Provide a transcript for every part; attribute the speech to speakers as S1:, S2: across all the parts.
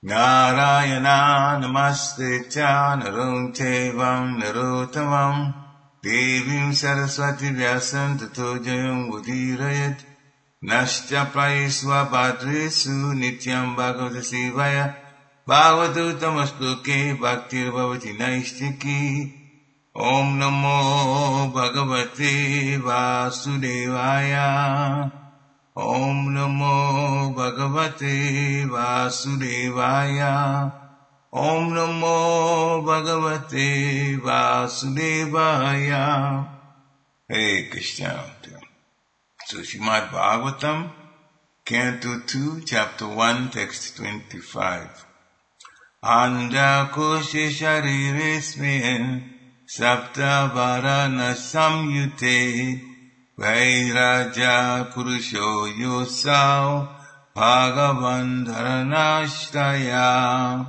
S1: Narayana namaste cha narum tevam narottamam devim saraswati vyasam tato jayam udirayat Nashya praisva bhadresu nityam bhagavata sevaya bhagavatu tamastuke bhaktir bhavati naistiki Om namo bhagavate vasudevaya Om namo bhagavate vasudevaya Om namo bhagavate vasudevaya Hare Krishna. So Srimad Bhagavatam, Canto 2, Chapter 1, Text 25. Anda koshe shariresmin sapta varana samyute Vairaja purusho yosau bhagavan dharanashraya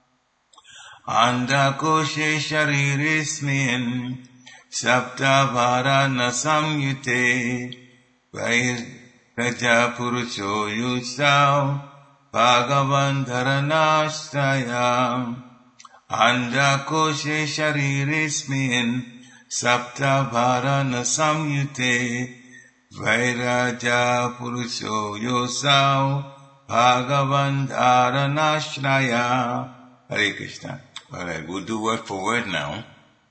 S1: Anda koshe shariresmin sapta varana samyute Vairaja purusho yosau bhagavan dharanashraya Anda koshe shariresmin sapta varana samyute Vairaja purusho yosau bhagavan dharanashraya. Hare Krishna. Alright, we'll do word for word now.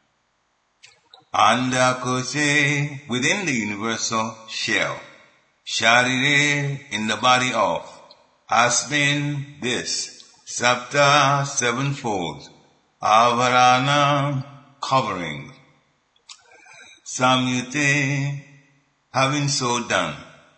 S1: Anda koshe, within the universal shell. Sharire, in the body of. Asmin, this. Sapta, sevenfold. Avarana, covering. Samyute, having so done.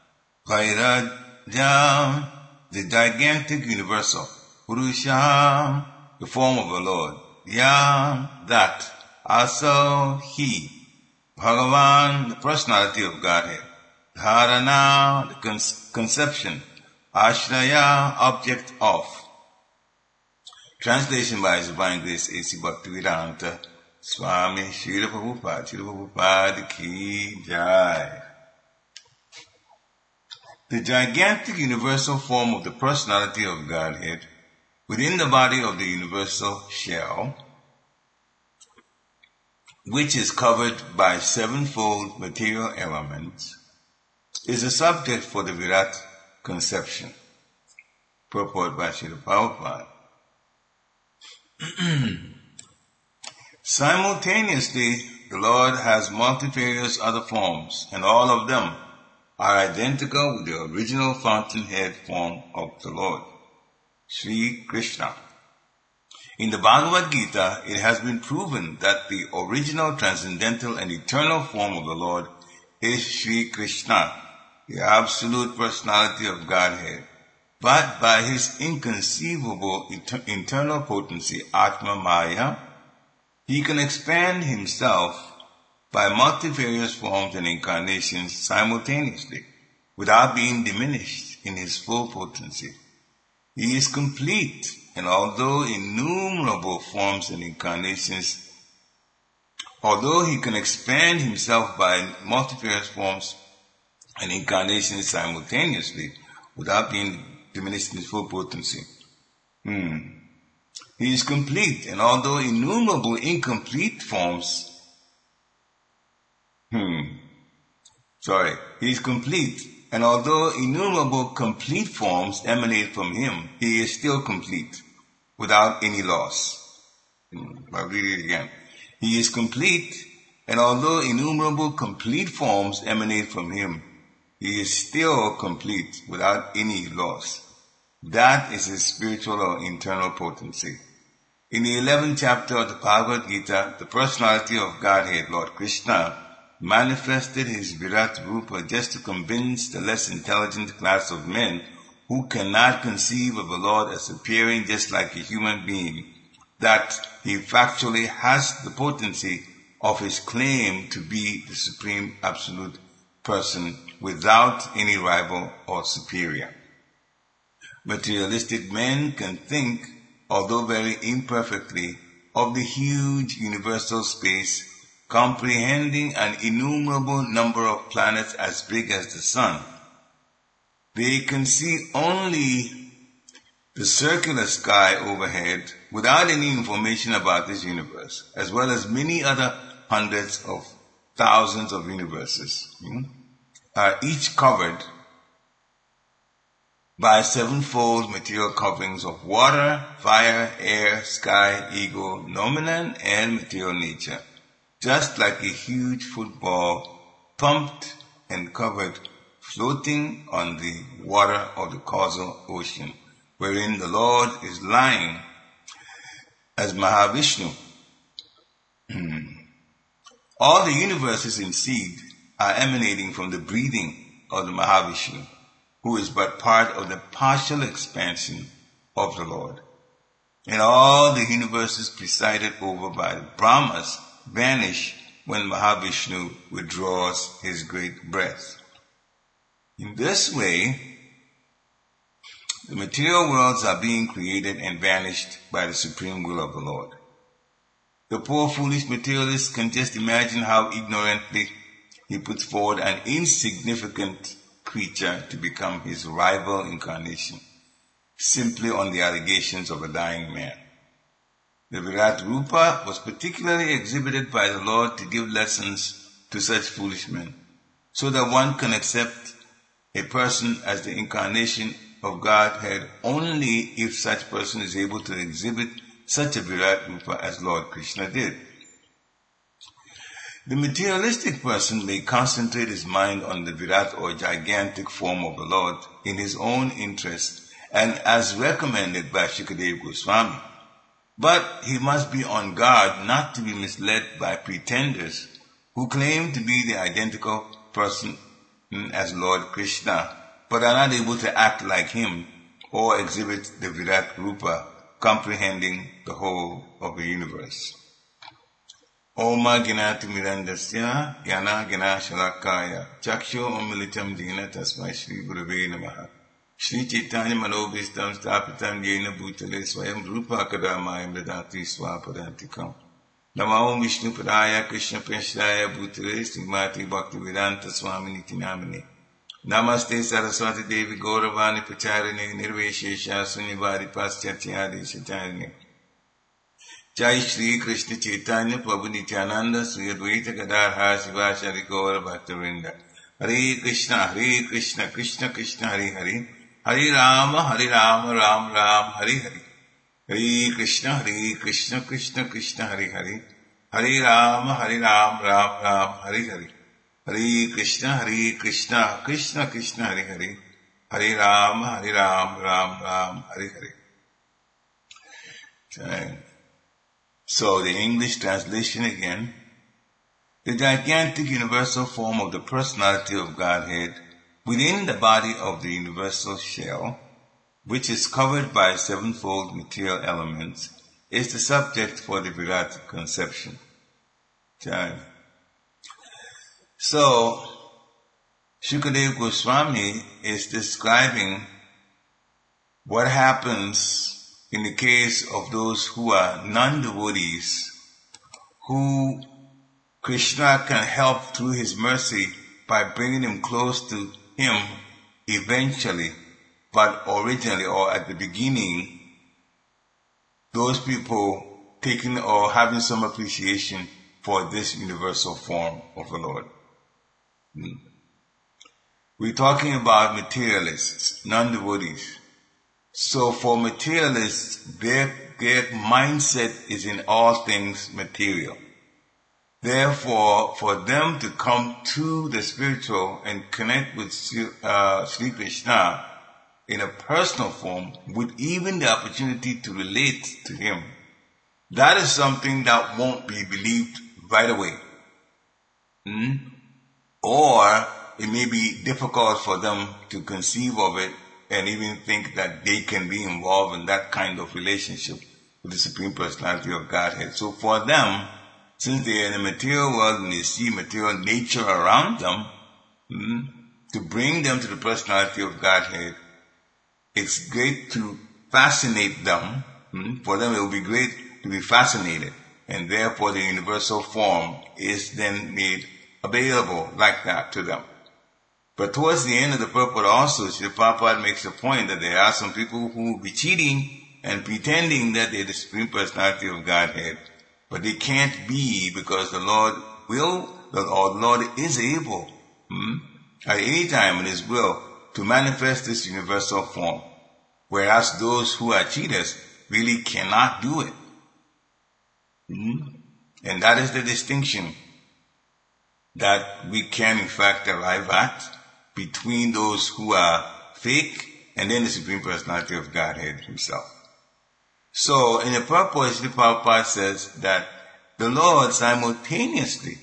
S1: Vairaja, the gigantic universal. Purusha, the form of the Lord. Ya, that. Also, he. Bhagavan, the personality of Godhead. Dharana, the conception. Ashraya, object of. Translation by His Divine Grace A.C. Bhaktivedanta Swami Srila Prabhupada Ki Jai. The gigantic universal form of the personality of Godhead within the body of the universal shell, which is covered by sevenfold material elements, is a subject for the Virat conception. Purport by Srila Prabhupada. Simultaneously, the Lord has multifarious other forms, and all of them are identical with the original fountainhead form of the Lord, Sri Krishna. In the Bhagavad Gita, it has been proven that the original transcendental and eternal form of the Lord is Sri Krishna, the absolute personality of Godhead. But by His inconceivable internal potency, Atma Maya, He can expand Himself by multifarious forms and incarnations simultaneously, without being diminished in His full potency. He is complete, and although innumerable forms and incarnations, although He can expand Himself by multifarious forms and incarnations simultaneously, without being diminished in His full potency. He is complete, and although innumerable incomplete forms, He is complete, and although innumerable complete forms emanate from Him, He is still complete, without any loss. I'll read it again. He is complete, and although innumerable complete forms emanate from Him, He is still complete without any loss. That is His spiritual or internal potency. In the 11th chapter of the Bhagavad Gita, the personality of Godhead, Lord Krishna, manifested His Virat Rupa just to convince the less intelligent class of men who cannot conceive of the Lord as appearing just like a human being, that He factually has the potency of His claim to be the Supreme Absolute Person without any rival or superior. Materialistic men can think, although very imperfectly, of the huge universal space comprehending an innumerable number of planets as big as the sun. They can see only The circular sky overhead, without any information about this universe, as well as many other hundreds of thousands of universes, are each covered by sevenfold material coverings of water, fire, air, sky, ego, noumenon, and material nature, just like a huge football pumped and covered, floating on the water of the causal ocean, wherein the Lord is lying as Mahavishnu. All the universes in seed are emanating from the breathing of the Mahavishnu, who is but part of the partial expansion of the Lord. And all the universes presided over by the Brahmas vanish when Mahavishnu withdraws his great breath. In this way, the material worlds are being created and vanished by the supreme will of the Lord. The poor foolish materialist can just imagine how ignorantly he puts forward an insignificant creature to become his rival incarnation, simply on the allegations of a dying man. The Virat Rupa was particularly exhibited by the Lord to give lessons to such foolish men, so that one can accept a person as the incarnation of Godhead only if such person is able to exhibit such a Virat Rupa as Lord Krishna did. The materialistic person may concentrate his mind on the Virat or gigantic form of the Lord in his own interest and as recommended by Shukadeva Goswami. But he must be on guard not to be misled by pretenders who claim to be the identical person as Lord Krishna, but are not able to act like him or exhibit the Virat Rupa, comprehending the whole of the universe. Oma ginati mirandasya yana gina shalakaya chaksho omilitam dina tasmai Shri Gurave Namaha Shri Chaitanya Manobhistam Stapitam Yena Bhutale Swayam Rupa Kadamaya Mridati Swapadantikam Namo Vishnu Padaya Krishna Prashraya Bhutale Srimati Bhaktivedanta Swami Nitinamini Namaste Saraswati Devi Gauravani Pacharine Nirveshesha Sunnivari Paschartyadi Shatarine Jai Shri Krishna Chaitanya Prabhu Nityananda Sri Advaita Gadadhar Sivasari Gaura Bhaktavinda Hare Krishna Krishna Krishna Hare Hare Hare Rama Ram Ram Hare Hare Hare Krishna Krishna Krishna Hare Hare Hare Rama Ram Ram Hare Hare Hare Krishna Krishna Krishna Hare Hare Hare Rama Ram Ram Hare Hare. So the English translation again. The gigantic universal form of the personality of Godhead within the body of the universal shell, which is covered by sevenfold material elements, is the subject for the Virat conception. So, Shukadeva Goswami is describing what happens in the case of those who are non-devotees, who Krishna can help through his mercy by bringing them close to him eventually, but originally or at the beginning, those people taking or having some appreciation for this universal form of the Lord. We're talking about materialists, non-devotees. So for materialists, their mindset is in all things material. Therefore, for them to come to the spiritual and connect with Sri Krishna in a personal form, with even the opportunity to relate to him, that is something that won't be believed right away. Or it may be difficult for them to conceive of it and even think that they can be involved in that kind of relationship with the Supreme Personality of Godhead. So for them, since they are in the material world and they see material nature around them, to bring them to the Personality of Godhead, it's great to fascinate them. For them, it will be great to be fascinated. And therefore, the universal form is then made available like that to them. But towards the end of the purport also, Srila Prabhupada makes a point that there are some people who will be cheating and pretending that they're the Supreme Personality of Godhead, but they can't be because the Lord the Lord is able, at any time in His will, to manifest this universal form, whereas those who are cheaters really cannot do it. And that is the distinction that we can in fact arrive at between those who are fake and then the Supreme Personality of Godhead Himself. So in the purport, Srila Prabhupada says that the Lord simultaneously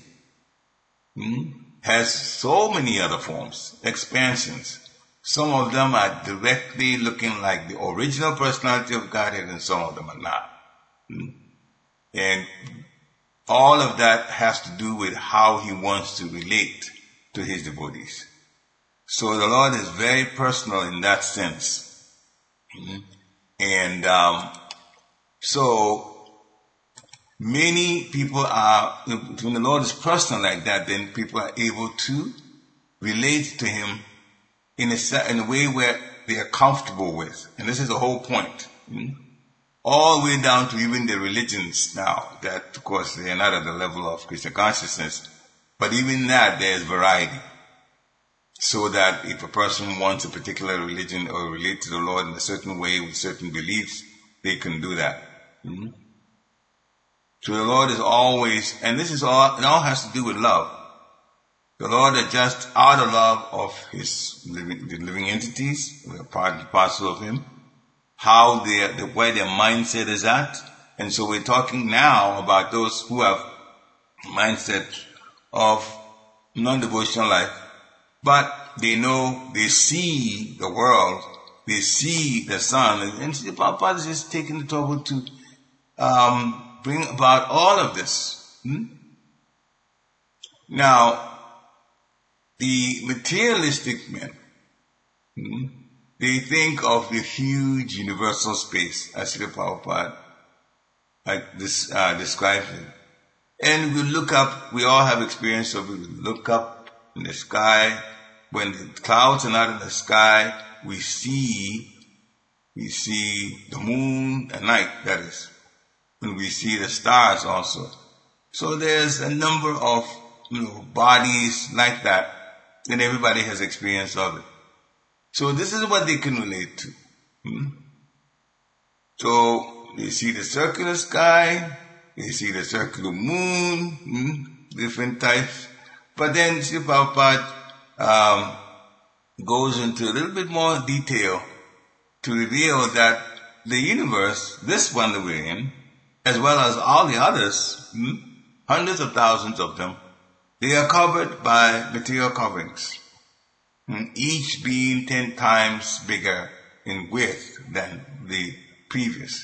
S1: has so many other forms, expansions. Some of them are directly looking like the original personality of Godhead and some of them are not. And all of that has to do with how He wants to relate to His devotees. So the Lord is very personal in that sense. And so many people are, when the Lord is personal like that, then people are able to relate to Him in a way where they are comfortable with. And this is the whole point. All the way down to even the religions now, that of course they are not at the level of Krishna consciousness, but even that there is variety. So that if a person wants a particular religion or relate to the Lord in a certain way with certain beliefs, they can do that. So the Lord is always, and this is all, it all has to do with love. The Lord adjusts out of love of the living entities, we are part and parcel of Him, how where their mindset is at. And so we're talking now about those who have mindset of non-devotional life, but they know, they see the world, they see the sun, and Srila Prabhupada is just taking the trouble to bring about all of this. Now, the materialistic men, they think of the huge universal space, as Srila Prabhupada describes it. And we look up, we all have experience of it, we look up in the sky. When the clouds are not in the sky, we see the moon at night, that is. And we see the stars also. So there's a number of bodies like that, and everybody has experience of it. So this is what they can relate to. So they see the circular sky, they see the circular moon, different types. But then Srila Prabhupada goes into a little bit more detail to reveal that the universe, this one that we're in, as well as all the others, hundreds of thousands of them, they are covered by material coverings, each being 10 times bigger in width than the previous.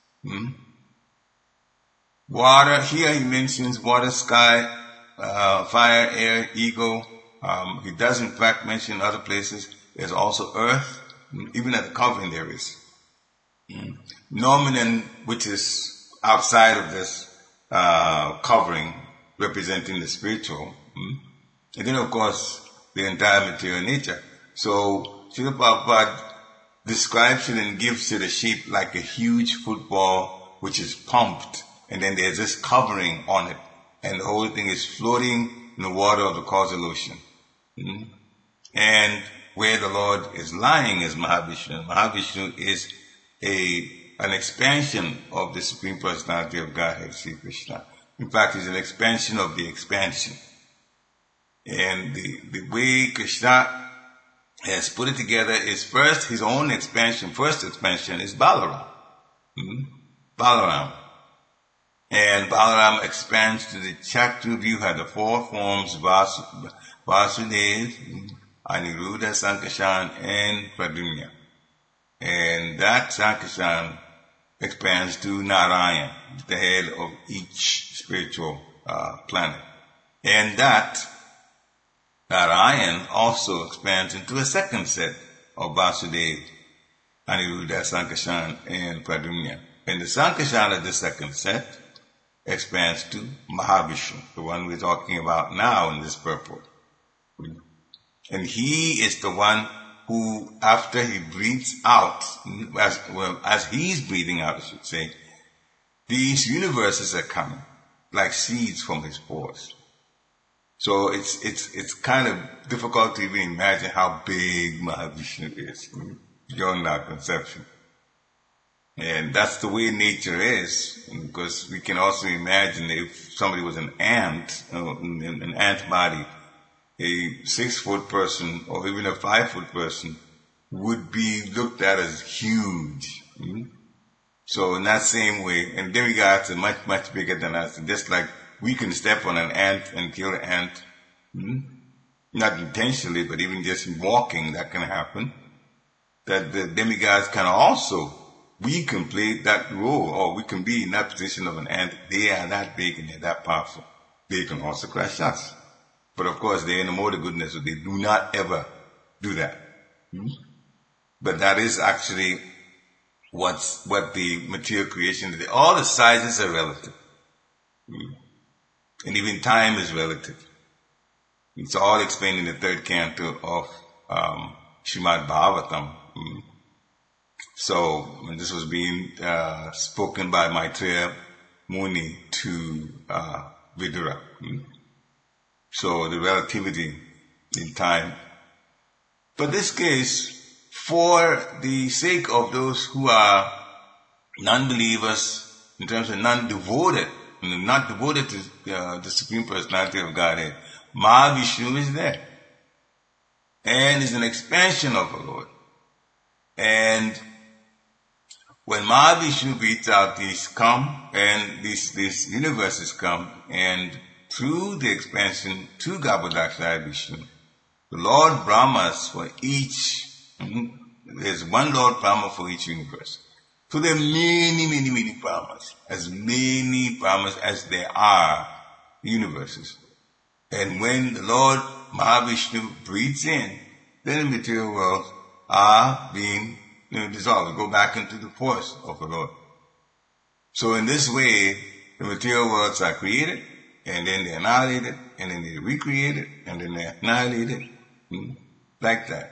S1: Water, here he mentions water, sky, fire, air, ego. He does in fact mention other places. There's also earth, even at the covering there is. Nomenon, which is outside of this covering, representing the spiritual. And then of course, the entire material nature. So, Srila Prabhupada describes it and gives it a shape like a huge football which is pumped, and then there's this covering on it, and the whole thing is floating in the water of the causal ocean. And where the Lord is lying is Mahavishnu. Mahavishnu is an expansion of the Supreme Personality of Godhead, Sri Krishna. In fact, it's an expansion of the expansion. And the way Krishna has put it together is first his own expansion. First expansion is Balaram. Balaram. And Balaram expands to the Chaturvyuha, the 4 forms, Vasudev, Aniruddha, Sankarshan, and Pradyumna. And that Sankarshan expands to Narayan, the head of each spiritual planet. And that Narayan also expands into a second set of Vasudev, Aniruddha, Sankarshan, and Pradyumna. And the Sankarshan of the second set expands to Mahavishnu, the one we're talking about now in this purport. And he is the one who, after he breathes out, as he's breathing out, I should say, these universes are coming like seeds from his pores. So it's kind of difficult to even imagine how big Mahavishnu is beyond our conception. And that's the way nature is, because we can also imagine if somebody was an ant, an ant body, a 6-foot person or even a 5-foot person would be looked at as huge. So in that same way, and demigods are much, much bigger than us. Just like we can step on an ant and kill an ant, not intentionally, but even just walking, that can happen. That the demigods can also, we can play that role, or we can be in that position of an ant. They are that big and they're that powerful. They can also crush us. But of course, they're in the mode of goodness, so they do not ever do that. But that is actually what the material creation is. All the sizes are relative. And even time is relative. It's all explained in the 3rd canto of Srimad Bhagavatam. So, when this was being spoken by Maitreya Muni to Vidura. So, the relativity in time. But this case, for the sake of those who are non-believers, in terms of non-devoted, not devoted to the Supreme Personality of Godhead, Mahavishnu is there. And is an expansion of the Lord. And when Mahavishnu breathes out, these come, and these universes come, and through the expansion to Garbhodakshaya Vishnu, the Lord Brahmas for each, there's one Lord Brahma for each universe. So there are many, many, many Brahmas, as many Brahmas as there are universes. And when the Lord Mahavishnu breathes in, then the material worlds are being dissolved, go back into the force of the Lord. So in this way, the material worlds are created, and then they're annihilated, and then they're recreated, and then they're annihilated, like that.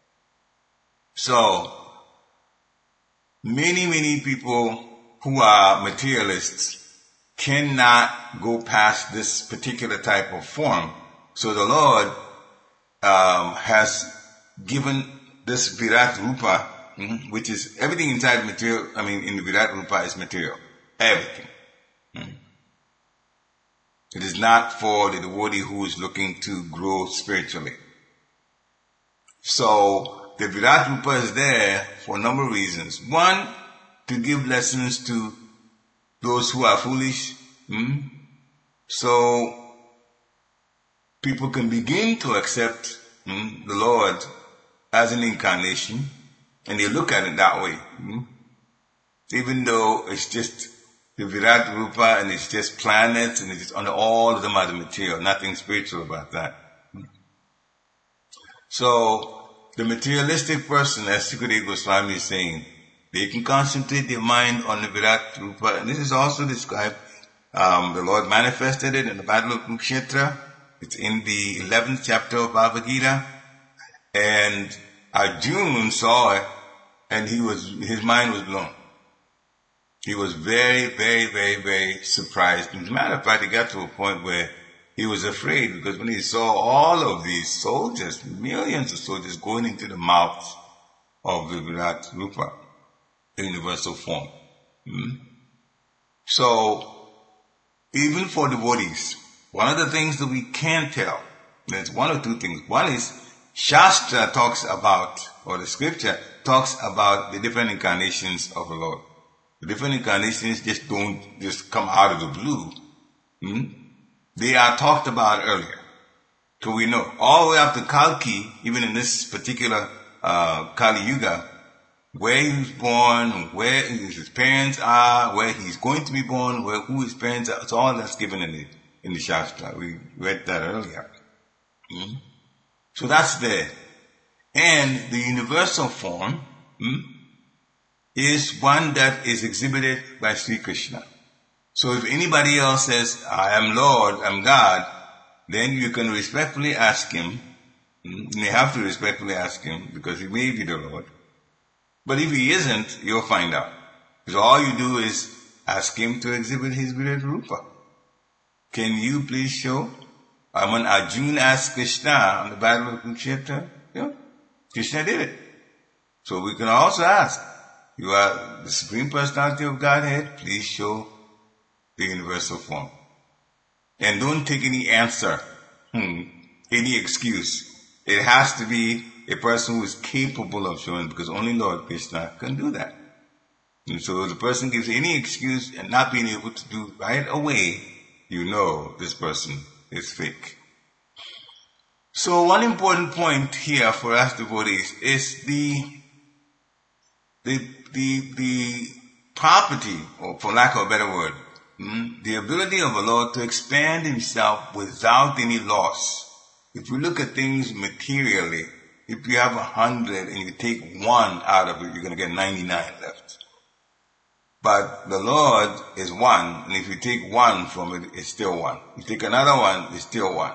S1: So, many, many people who are materialists cannot go past this particular type of form. So the Lord has given this Virat Rupa, which is everything inside material, in the Virat Rupa is material. Everything. It is not for the devotee who is looking to grow spiritually. So, the Virat Rupa is there for a number of reasons. One, to give lessons to those who are foolish. So, people can begin to accept the Lord as an incarnation, and they look at it that way. Even though it's just the Virat Rupa and it's just planets and it's just all of them are the material, nothing spiritual about that. So, the materialistic person, as Sukadeva Goswami is saying, they can concentrate their mind on the Virat Rupa, and this is also described, the Lord manifested it in the Battle of Kurukshetra. It's in the 11th chapter of Bhagavad Gita, and Arjuna saw it, and his mind was blown. He was very, very, very, very surprised. As a matter of fact, he got to a point where he was afraid, because when he saw all of these soldiers, millions of soldiers going into the mouth of the Virat Rupa, the universal form. So, even for devotees, one of the things that we can tell, there's one or two things. One is, Shastra talks about, or the scripture talks about the different incarnations of the Lord. The different incarnations just don't just come out of the blue. They are talked about earlier. So we know all the way up to Kalki, even in this particular Kali Yuga, where he was born, where his parents are, where he's going to be born, who his parents are. It's all that's given in the Shastra. We read that earlier. So that's there. And the universal form is one that is exhibited by Sri Krishna. So if anybody else says, I am Lord, I'm God, then you can respectfully ask him, And you have to respectfully ask him, because he may be the Lord. But if he isn't, you'll find out. Because all you do is ask him to exhibit his Virat Rupa. Can you please show? When Arjuna asked Krishna on the Battle of Kurukshetra, Krishna did it. So we can also ask, you are the Supreme Personality of Godhead, please show the universal form. And don't take any answer, any excuse. It has to be a person who is capable of showing, because only Lord Krishna can do that. And so if the person gives any excuse and not being able to do right away, you know this person is fake. So one important point here for us devotees is the property, or for lack of a better word, the ability of the Lord to expand himself without any loss. If you look at things materially, if you have 100 and you take one out of it, you're going to get 99 left. But the Lord is one, and if you take one from it, it's still one. You take another one, it's still one.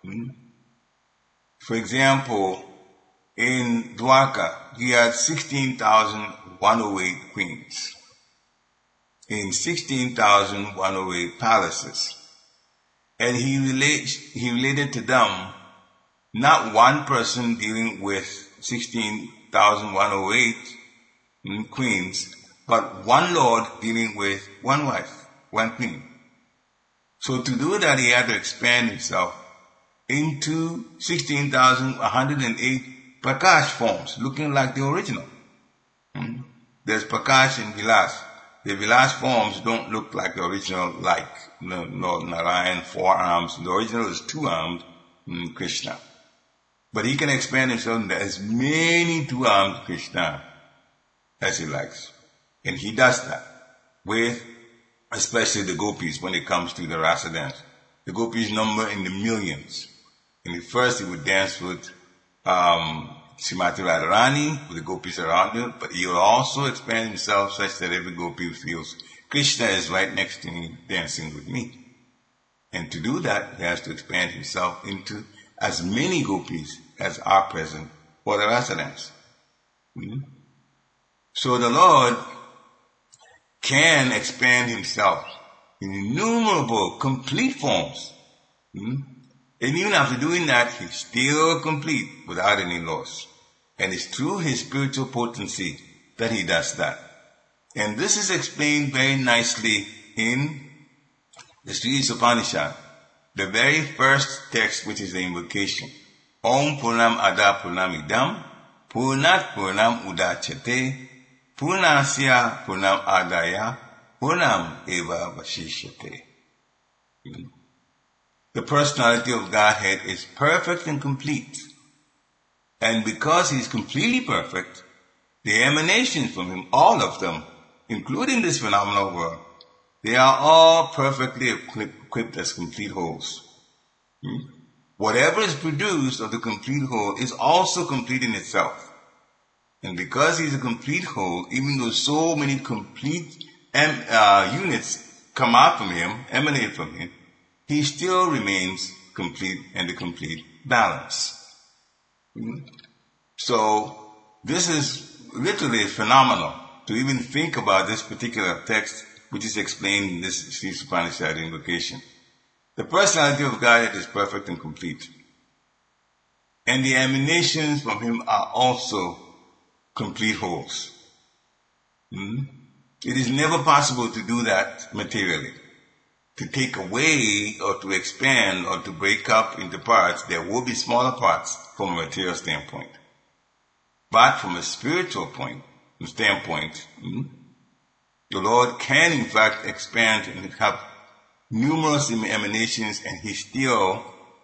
S1: For example, in Dwarka, he had 16,108 queens in 16,108 palaces. And he related to them not one person dealing with 16,108 queens, but one Lord dealing with one wife, one queen. So to do that, he had to expand himself into 16,108 Prakash forms, looking like the original. There's Prakash and Vilas. The Vilas forms don't look like the original, like Lord Narayan, 4 arms. The original is 2-armed Krishna. But he can expand himself into as many 2-armed Krishna as he likes. And he does that with especially the gopis when it comes to the rasa dance. The gopis number in the millions. And at first he would dance with Srimati Radharani, with the gopis around him, but he will also expand himself such that every gopi feels Krishna is right next to me dancing with me. And to do that, he has to expand himself into as many gopis as are present for the rasa dance. So the Lord can expand himself in innumerable complete forms. And even after doing that, he's still complete without any loss. And it's through his spiritual potency that he does that. And this is explained very nicely in the Sri Upanishad, the very first text, which is the invocation. Om Purnam Ada Purnam Idam Purnat Purnam Udachate Purnasya Purnam Adaya Purnam Eva Vashishyate. The personality of Godhead is perfect and complete. And because he is completely perfect, the emanations from him, all of them, including this phenomenal world, they are all perfectly equipped as complete wholes. Whatever is produced of the complete whole is also complete in itself. And because he's a complete whole, even though so many complete units come out from him, emanate from him, he still remains complete and the complete balance. So this is literally phenomenal to even think about this particular text, which is explained in this Sri Upanishad invocation. The personality of God is perfect and complete. And the emanations from him are also complete wholes. It is never possible to do that materially. To take away or to expand or to break up into parts, there will be smaller parts from a material standpoint. But from a spiritual standpoint, the Lord can in fact expand and have numerous emanations, and he still,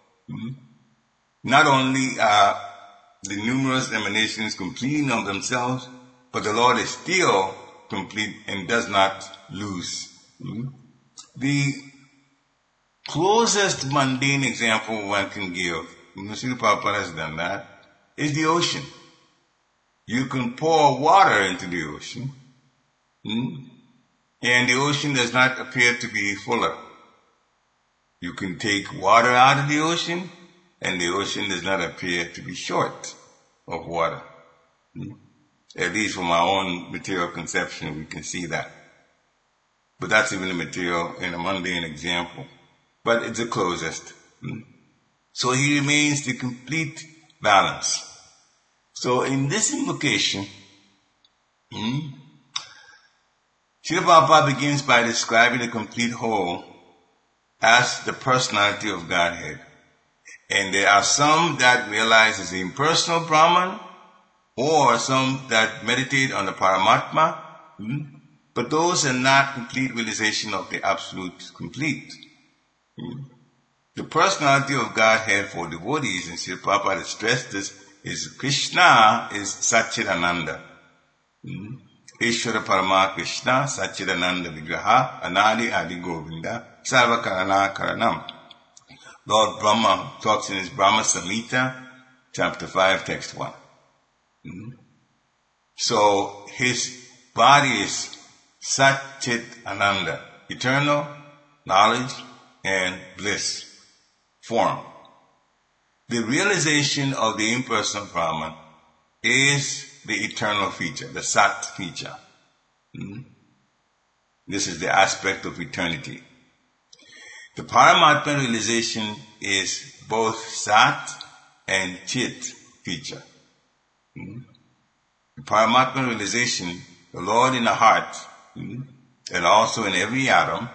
S1: not only are the numerous emanations completing of themselves, but the Lord is still complete and does not lose. The closest mundane example one can give, Srila Prabhupada has done that, is the ocean. You can pour water into the ocean, and the ocean does not appear to be fuller. You can take water out of the ocean, and the ocean does not appear to be short of water. At least from our own material conception, we can see that. But that's even a material in a mundane example. But it's the closest. So he remains the complete balance. So in this invocation, Srila Prabhupada begins by describing the complete whole as the personality of Godhead. And there are some that realize it's the impersonal Brahman, or some that meditate on the Paramatma, but those are not complete realization of the absolute complete. The personality of Godhead for devotees, and Srila Prabhupada has stressed this, is Krishna is Satchidananda. Ishvara Parama Krishna Satchidananda Vigraha Anadi Adi Govinda Sarva Karana Karanam. Lord Brahma talks in his Brahma Samhita, chapter 5, text 1. So his body is Satchit Ananda, eternal knowledge and bliss form. The realization of the impersonal Brahman is the eternal feature, the Sat feature. This is the aspect of eternity. The Paramatma realization is both Sat and Chit feature. The Paramatma realization, the Lord in the heart, and also in every atom,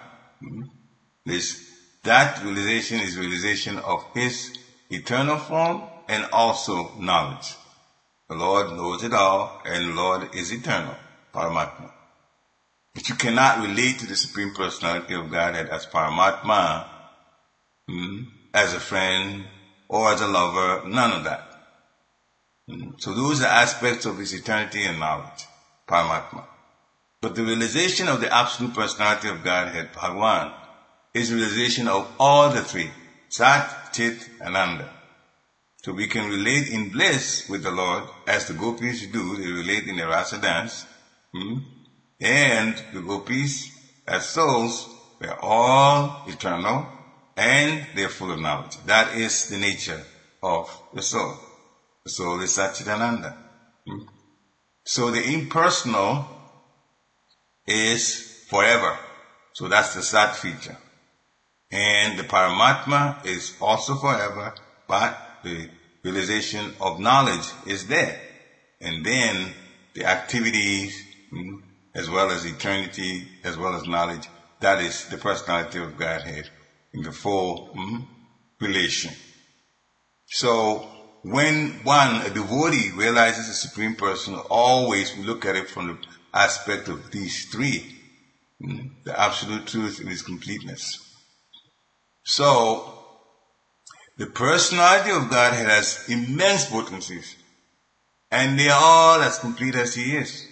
S1: that realization is realization of His eternal form and also knowledge. The Lord knows it all, and the Lord is eternal, Paramatma. But you cannot relate to the Supreme Personality of Godhead as Paramatma, as a friend, or as a lover, none of that. So those are aspects of His eternity and knowledge, Paramatma. But the realization of the Absolute Personality of Godhead, Bhagavan, is realization of all the three, Sat, Chit, and Ananda. So we can relate in bliss with the Lord, as the gopis do, they relate in the rasa dance, and the gopis, as souls, they're all eternal, and they're full of knowledge. That is the nature of the soul. The soul is Satchidananda. So the impersonal is forever. So that's the Sat feature. And the Paramatma is also forever, but the realization of knowledge is there. And then the activities, as well as eternity, as well as knowledge, that is the personality of Godhead in the full relation. So when a devotee realizes the Supreme Person, always we look at it from the aspect of these three, the Absolute Truth in its completeness. So, the personality of Godhead has immense potencies, and they are all as complete as He is.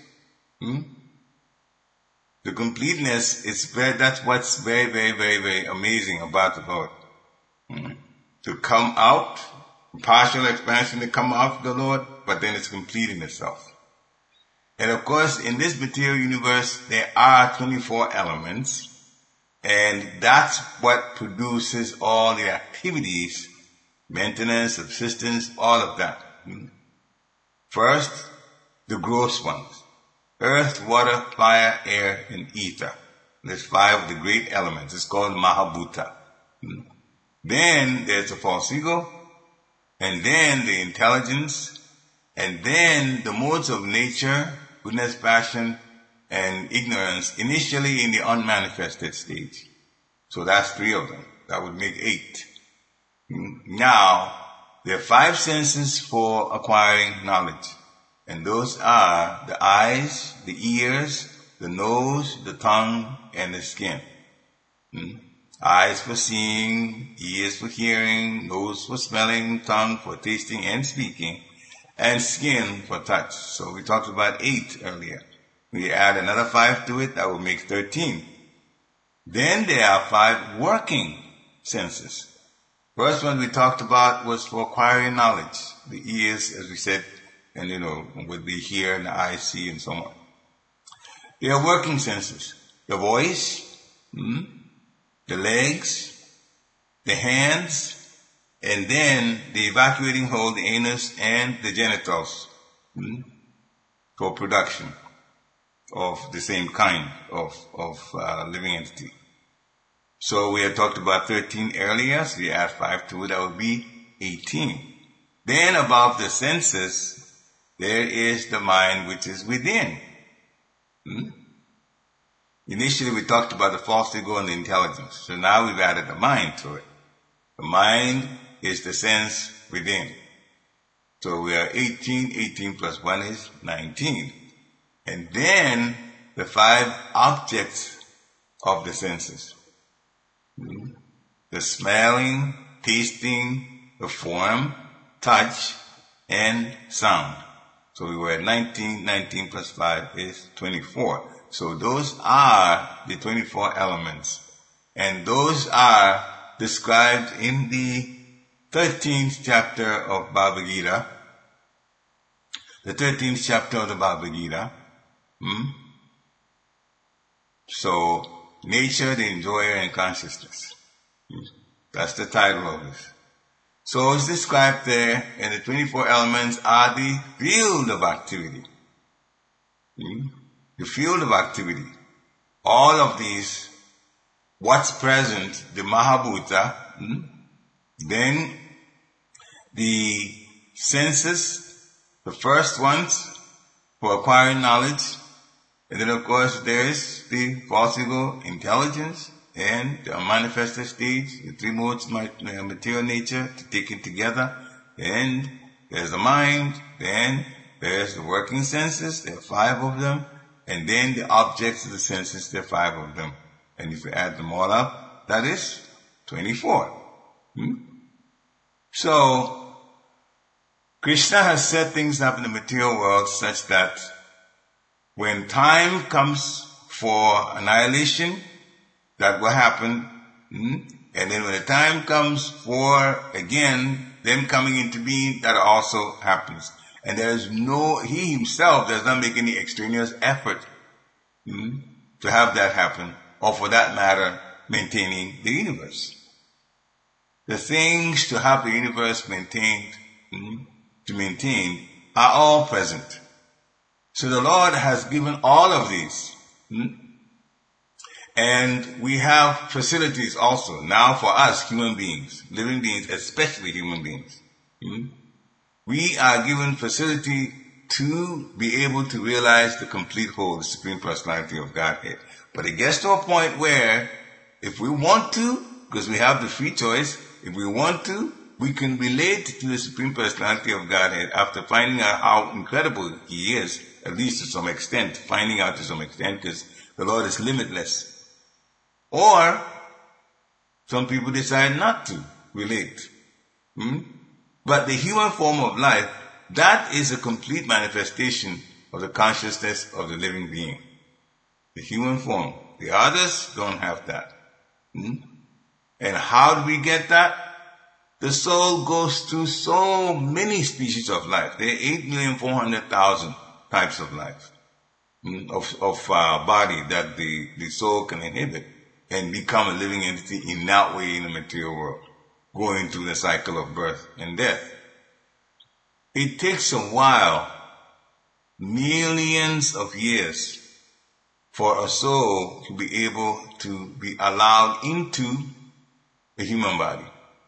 S1: The completeness that's what's very, very, very, very amazing about the Lord. To come out, partial expansion to come out of the Lord, but then it's complete in itself. And of course, in this material universe, there are 24 elements, and that's what produces all the activities, maintenance, subsistence, all of that. First, the gross ones. Earth, water, fire, air, and ether. There's 5 of the great elements. It's called Mahabhuta. Then there's the false ego, and then the intelligence, and then the modes of nature, goodness, passion, and ignorance, initially in the unmanifested stage. So that's 3 of them. That would make 8. Now, there are 5 senses for acquiring knowledge. And those are the eyes, the ears, the nose, the tongue, and the skin. Eyes for seeing, ears for hearing, nose for smelling, tongue for tasting and speaking, and skin for touch. So we talked about 8 earlier. We add another 5 to it, that will make 13. Then there are 5 working senses. First one we talked about was for acquiring knowledge. The ears, as we said, and with the hear and the eye see and so on. They are working senses. The voice, the legs, the hands, And then the evacuating hole, the anus, and the genitals for production of the same kind of living entity. So we had talked about 13 earlier, so you add 5 to it, that would be 18. Then above the senses, there is the mind which is within. Initially we talked about the false ego and the intelligence. So now we've added the mind to it. The mind is the sense within. So we are 18, 18 plus 1 is 19. And then the 5 objects of the senses. The smelling, tasting, the form, touch, and sound. So we were at 19, 19 plus 5 is 24. So those are the 24 elements. And those are described in the 13th chapter of Bhagavad Gita. The 13th chapter of the Bhagavad Gita. So, nature, the enjoyer, and consciousness. That's the title of this. So it's described there, and the 24 elements are the field of activity. The field of activity. All of these, what's present, the Mahabhuta, then the senses, the first ones for acquiring knowledge, and then of course there is the false ego, intelligence, and the unmanifested stage, the 3 modes, material nature, to take it together. Then there's the mind, then there's the working senses, there are 5 of them, and then the objects of the senses, there are 5 of them. And if you add them all up, that is 24. So, Krishna has set things up in the material world such that when time comes for annihilation, that will happen. And then when the time comes for, again, them coming into being, that also happens. And he himself does not make any extraneous effort to have that happen, or for that matter, maintaining the universe. The things to have the universe maintained, to maintain, are all present. So the Lord has given all of these. And we have facilities also now for us human beings, living beings, especially human beings. We are given facility to be able to realize the complete whole, the Supreme Personality of Godhead. But it gets to a point where if we want to, because we have the free choice, if we want to, we can relate to the Supreme Personality of Godhead after finding out how incredible He is, at least to some extent, finding out to some extent, because the Lord is limitless. Or, some people decide not to relate. But the human form of life, that is a complete manifestation of the consciousness of the living being. The human form. The others don't have that. And how do we get that? The soul goes through so many species of life. There are 8,400,000 types of life, of body that the soul can inhabit and become a living entity in that way in the material world, going through the cycle of birth and death. It takes a while, millions of years, for a soul to be able to be allowed into the human body.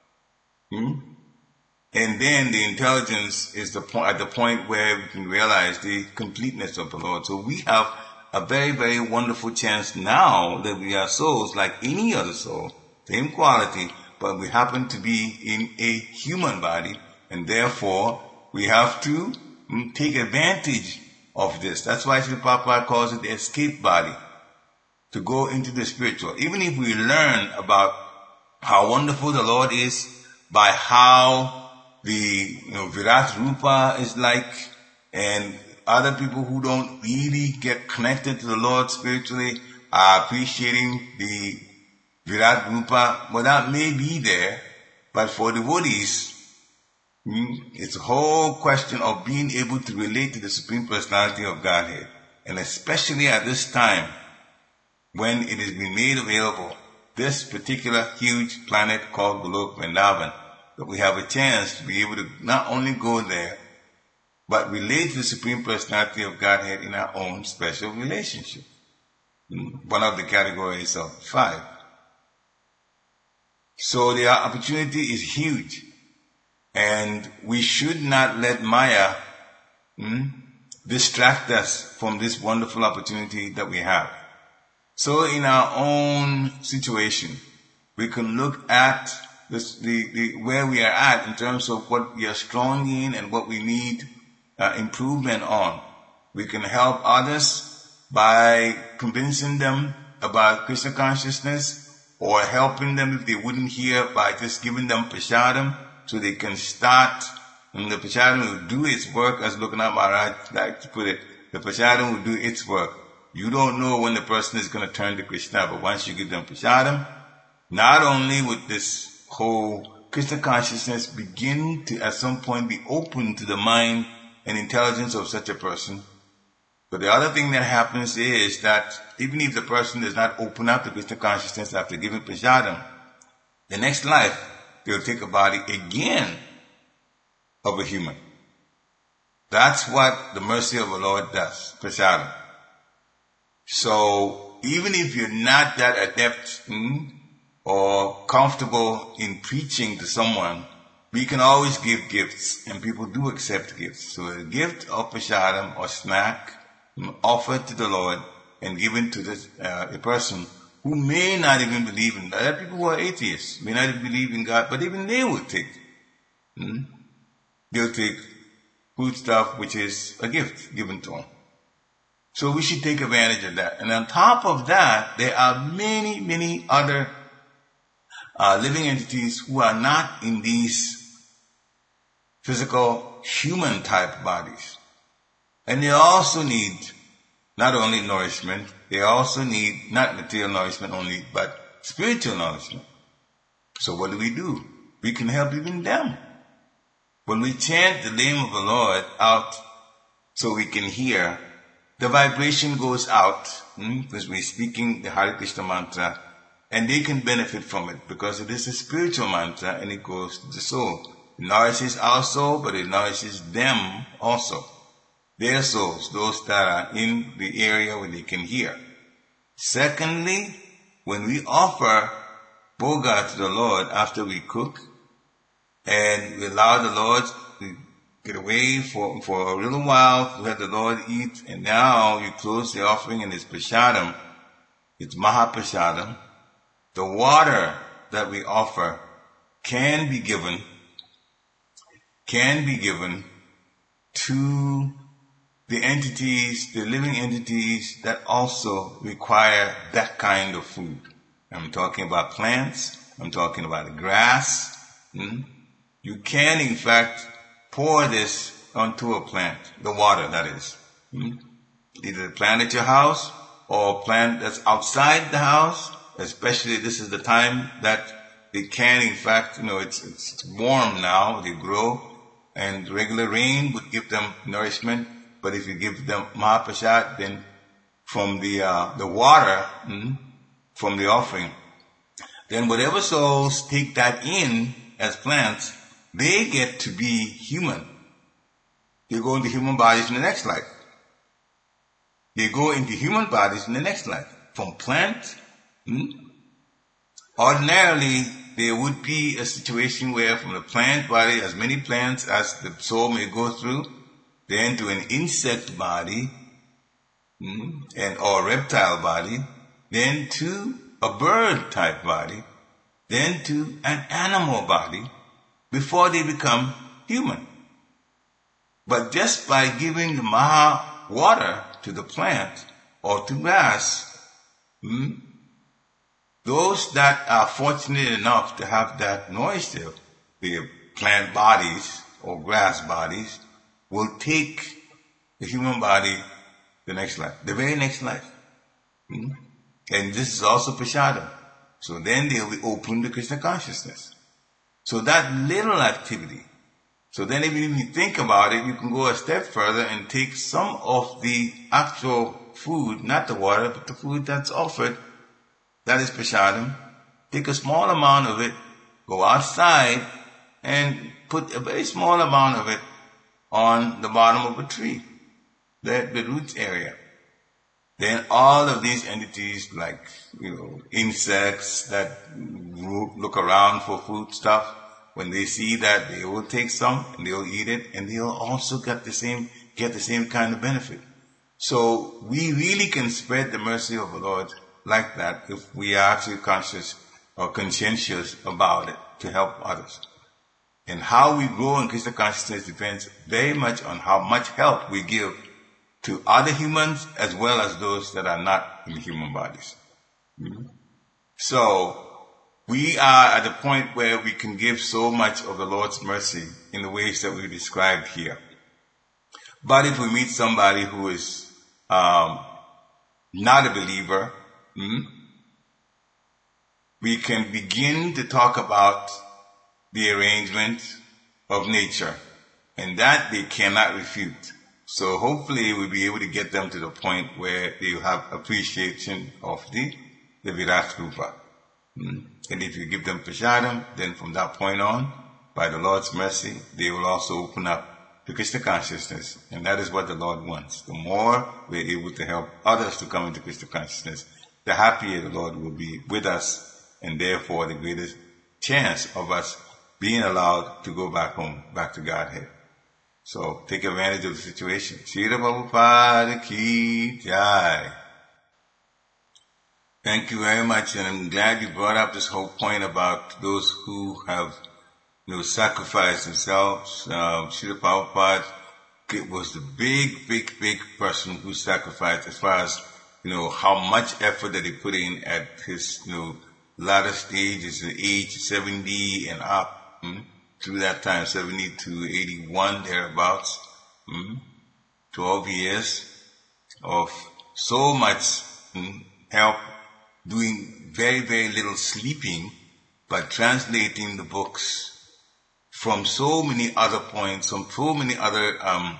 S1: And then the intelligence is at the point where we can realize the completeness of the Lord. So we have a very, very wonderful chance now that we are souls like any other soul, same quality, but we happen to be in a human body, and therefore we have to take advantage of this. That's why Srila Prabhupada calls it the escape body, to go into the spiritual. Even if we learn about how wonderful the Lord is by how the Virat Rupa is like, and other people who don't really get connected to the Lord spiritually are appreciating the Virat Rupa. Well, that may be there, but for devotees, it's a whole question of being able to relate to the Supreme Personality of Godhead. And especially at this time, when it has been made available, this particular huge planet called Golok Vrindavan, that we have a chance to be able to not only go there, but relate to the Supreme Personality of Godhead in our own special relationship. One of the categories of 5. So the opportunity is huge. And we should not let Maya distract us from this wonderful opportunity that we have. So in our own situation, we can look at where we are at in terms of what we are strong in and what we need improvement on. We can help others by convincing them about Krishna consciousness, or helping them if they wouldn't hear by just giving them prasadam so they can start. And the prasadam will do its work, as Lokanath Maharaj like to put it. The prasadam will do its work. You don't know when the person is going to turn to Krishna, but once you give them prasadam, not only would this whole Krishna consciousness begin to at some point be open to the mind and intelligence of such a person, but the other thing that happens is that even if the person does not open up to Krishna consciousness after giving prasadam, the next life they'll take a body again of a human. That's what the mercy of the Lord does, prasadam. So even if you're not that adept or comfortable in preaching to someone, we can always give gifts, and people do accept gifts. So a gift of prasadam or snack offered to the Lord and given to a person who may not even believe in God. There are people who are atheists, may not even believe in God, but even they will take. They'll take food stuff which is a gift given to them. So we should take advantage of that. And on top of that, there are many, many other living entities who are not in these physical human type bodies. And they also need not only nourishment, they also need not material nourishment only, but spiritual nourishment. So what do? We can help even them. When we chant the name of the Lord out so we can hear, the vibration goes out because we're speaking the Hare Krishna mantra, and they can benefit from it because it is a spiritual mantra and it goes to the soul. It nourishes our soul, but it nourishes them also. Their souls, those that are in the area where they can hear. Secondly, when we offer bhoga to the Lord after we cook, and we allow the Lord to get away for a little while to let the Lord eat, and now you close the offering and it's prasadam, it's mahaprasadam. The water that we offer can be given to the entities, the living entities that also require that kind of food. I'm talking about plants, I'm talking about grass. You can in fact pour this onto a plant, the water that is. Either a plant at your house or a plant that's outside the house, especially this is the time that they can in fact, it's warm now, they grow, and regular rain would give them nourishment. But if you give them mahaprasad, then from the water, from the offering, then whatever souls take that in as plants, they get to be human. They go into human bodies in the next life. From plant, ordinarily, there would be a situation where from the plant body, as many plants as the soul may go through, then to an insect body, or reptile body, then to a bird type body, then to an animal body, before they become human. But just by giving the Maha water to the plant or to grass, those that are fortunate enough to have that moisture, the plant bodies or grass bodies, will take the human body the next life, the very next life. And this is also prasadam. So then they'll be open to Krishna consciousness. So that little activity. So then even if you think about it, you can go a step further and take some of the actual food, not the water, but the food that's offered, that is prasadam. Take a small amount of it, go outside and put a very small amount of it on the bottom of a tree, the root area. Then all of these entities like, insects that look around for food stuff, when they see that, they will take some and they will eat it, and they will also get the same kind of benefit. So we really can spread the mercy of the Lord like that if we are actually conscious or conscientious about it to help others. And how we grow in Krishna consciousness depends very much on how much help we give to other humans as well as those that are not in human bodies. So we are at the point where we can give so much of the Lord's mercy in the ways that we described here. But if we meet somebody who is not a believer, we can begin to talk about the arrangement of nature, and that they cannot refute. So hopefully we'll be able to get them to the point where they will have appreciation of the Virat Rupa. And if you give them prasadam, then from that point on, by the Lord's mercy, they will also open up to Krishna consciousness. And that is what the Lord wants. The more we're able to help others to come into Krishna consciousness, the happier the Lord will be with us, and therefore the greatest chance of us being allowed to go back home, back to Godhead. So take advantage of the situation. Srila Prabhupada Ki Jai. Thank you very much, and I'm glad you brought up this whole point about those who have, sacrificed themselves. Srila Prabhupada was the big person who sacrificed, as far as, how much effort that he put in at his, latter stage, his age 70 and up. Through that time, 70 to 81, thereabouts, 12 years of so much help, doing very, very little sleeping, but translating the books from so many other points, from so many other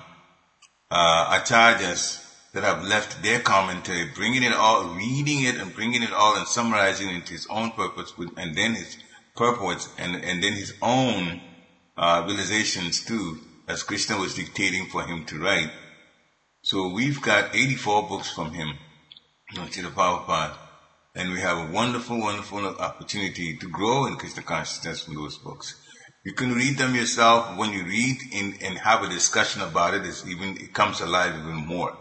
S1: acharyas that have left their commentary, bringing it all, reading it and bringing it all and summarizing it into his own purpose, and then his purports, and then his own realizations too, as Krishna was dictating for him to write. So we've got 84 books from him, Srila Prabhupada, and we have a wonderful opportunity to grow in Krishna consciousness from those books. You can read them yourself. When you read and have a discussion about it, it comes alive even more.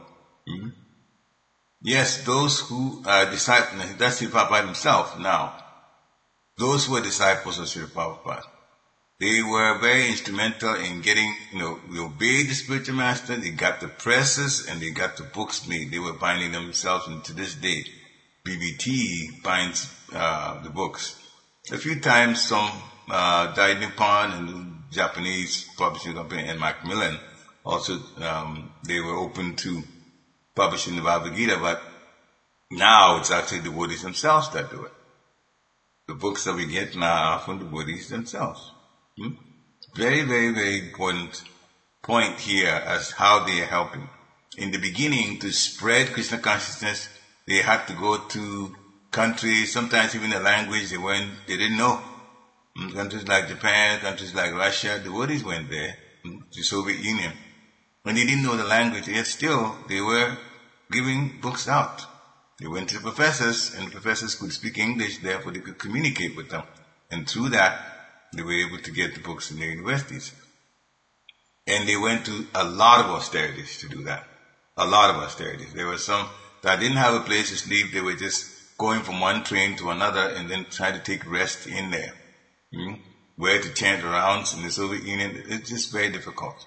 S1: Yes, those who are disciples, that's Srila Prabhupada himself now. Those who were disciples of Srila Prabhupada, they were very instrumental in getting, we obeyed the spiritual master, they got the presses and they got the books made. They were binding themselves, and to this day, BBT binds the books. A few times some Dai Nippon and the Japanese publishing company and Macmillan also, they were open to publishing the Bhagavad Gita, but now it's actually the devotees themselves that do it. The books that we get now are from the devotees themselves. Very, very, very important point here as how they are helping. In the beginning, to spread Krishna consciousness, they had to go to countries, sometimes even a language they didn't know. Countries like Japan, countries like Russia, the devotees went there, the Soviet Union. When they didn't know the language, yet still they were giving books out. They went to the professors, and the professors could speak English, therefore they could communicate with them. And through that, they were able to get the books in their universities. And they went to a lot of austerities to do that. A lot of austerities. There were some that didn't have a place to sleep. They were just going from one train to another and then trying to take rest in there. Where to chant rounds in the Soviet Union, it's just very difficult.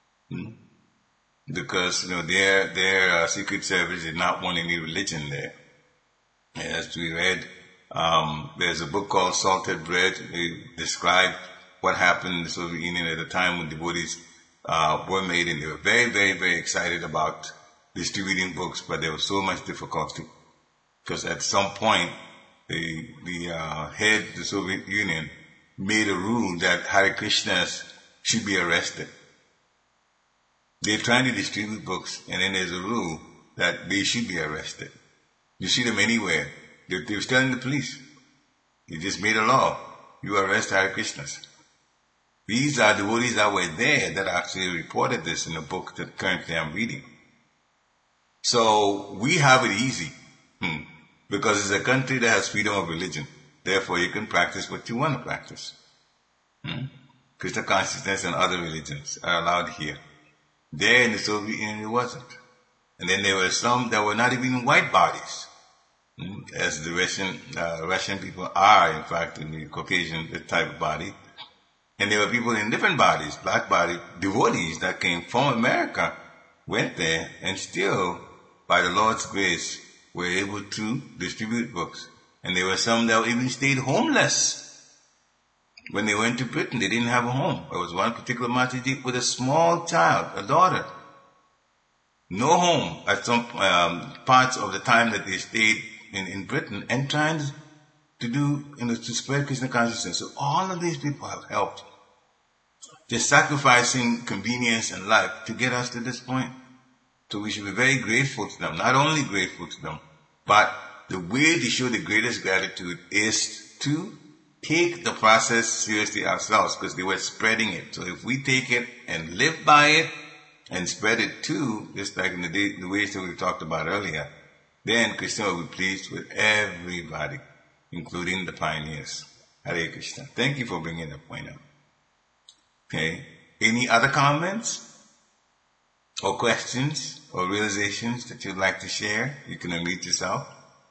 S1: Because, their secret service did not want any religion there. As we read, there's a book called Salted Bread. They describe what happened in the Soviet Union at the time when devotees were made, and they were very, very, very excited about distributing books, but there was so much difficulty. Because at some point, the head of the Soviet Union made a rule that Hare Krishnas should be arrested. They're trying to distribute books, and then there's a rule that they should be arrested. You see them anywhere. They were telling the police. They just made a law. You arrest Hare Krishnas. These are devotees that were there that actually reported this in a book that currently I'm reading. So we have it easy because it's a country that has freedom of religion. Therefore, you can practice what you want to practice. Krishna consciousness and other religions are allowed here. There in the Soviet Union, it wasn't. And then there were some that were not even white bodies, as the Russian people are, in fact, in the Caucasian type of body. And there were people in different bodies, black body devotees that came from America, went there, and still, by the Lord's grace, were able to distribute books. And there were some that even stayed homeless. When they went to Britain, they didn't have a home. There was one particular Mataji with a small child, a daughter. No home at some parts of the time that they stayed in Britain, and trying to do, to spread Krishna consciousness. So all of these people have helped. Just sacrificing convenience and life to get us to this point. So we should be very grateful to them. Not only grateful to them, but the way to show the greatest gratitude is to take the process seriously ourselves, because they were spreading it. So if we take it and live by it and spread it too, just like in the ways that we talked about earlier, then Krishna will be pleased with everybody, including the pioneers. Hare Krishna. Thank you for bringing that point up. Okay. Any other comments or questions or realizations that you'd like to share? You can unmute yourself.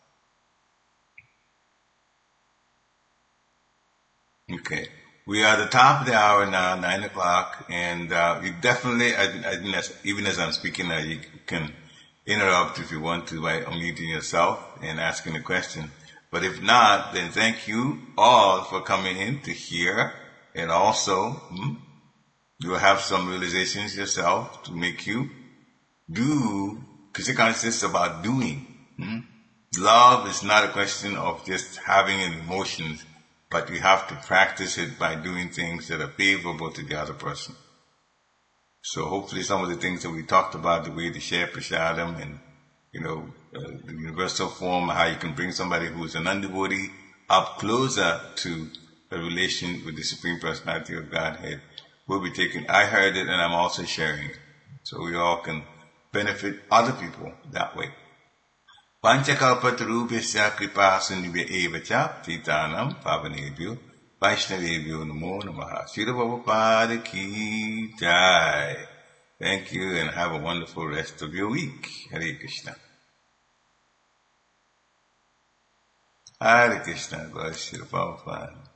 S1: Okay. We are at the top of the hour now, 9 o'clock, and you definitely, even as I'm speaking now, you can interrupt if you want to by unmuting yourself and asking a question. But if not, then thank you all for coming in to hear, and also you'll have some realizations yourself to make you do, because it consists about doing. Love is not a question of just having emotions, but you have to practice it by doing things that are favorable to the other person. So hopefully some of the things that we talked about, the way to share prasadam and, the universal form, how you can bring somebody who's an undevotee up closer to a relation with the Supreme Personality of Godhead, will be taken. I heard it and I'm also sharing it. So we all can benefit other people that way. Panchakalpatarubhyasya kripa sindhubhya eva cha titanam pavanebhyo Vaishnavebhyo namo namaha. Srila Prabhupada ki jai. Thank you and have a wonderful rest of your week. Hare Krishna. Hare Krishna. Bless Srila Prabhupada.